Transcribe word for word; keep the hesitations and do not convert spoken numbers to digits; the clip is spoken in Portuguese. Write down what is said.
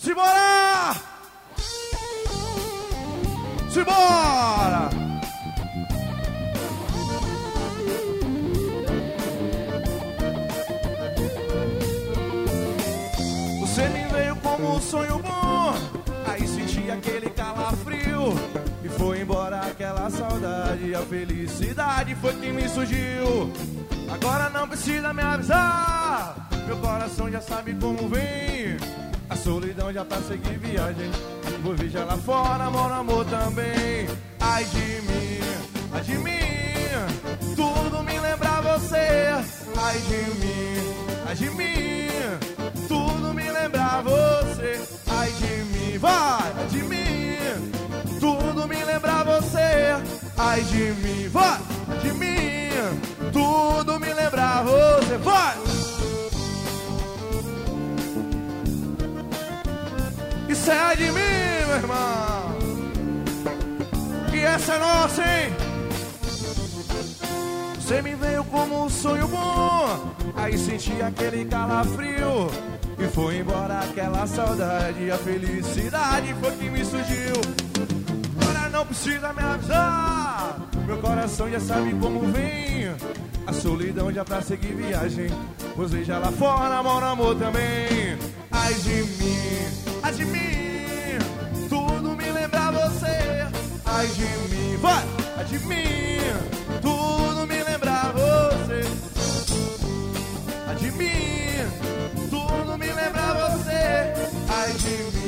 Simbora! Simbora! Você me veio como um sonho bom, aí senti aquele calafrio e foi embora aquela saudade. A felicidade foi que me surgiu. Agora não precisa me avisar, meu coração já sabe como vem. A solidão já pra seguir viagem, vou viajar lá fora, amor, amor também. Ai de mim, ai de mim, tudo me lembra você. Ai de mim, ai de mim, tudo me lembra você. Ai de mim, vai, ai de mim, tudo me lembra você. Ai de mim, vai, ai de mim, tudo me lembra você. Vai! Isso é de mim, meu irmão. E essa é nossa, hein? Você me veio como um sonho bom, aí senti aquele calafrio e foi embora aquela saudade. A felicidade foi que me surgiu. Agora não precisa me avisar, meu coração já sabe como vem. A solidão já pra seguir viagem, você já lá fora, amor, amor também. Ai de mim, ai de mim, tudo me lembra você. Ai de mim, vai, ai de mim, tudo me lembra você. Ai de mim, tudo me lembra você. Ai de mim.